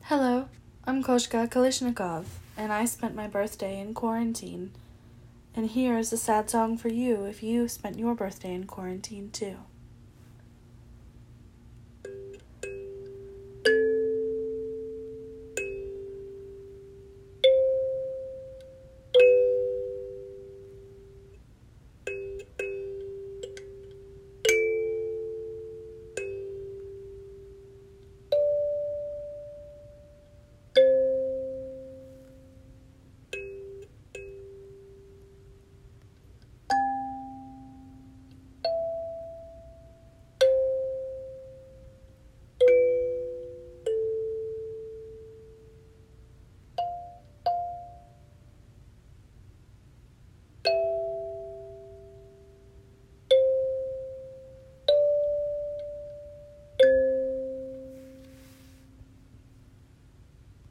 Hello, I'm Koshka Kalishnikov, and I spent my birthday in quarantine. And here is a sad song for you if you spent your birthday in quarantine too.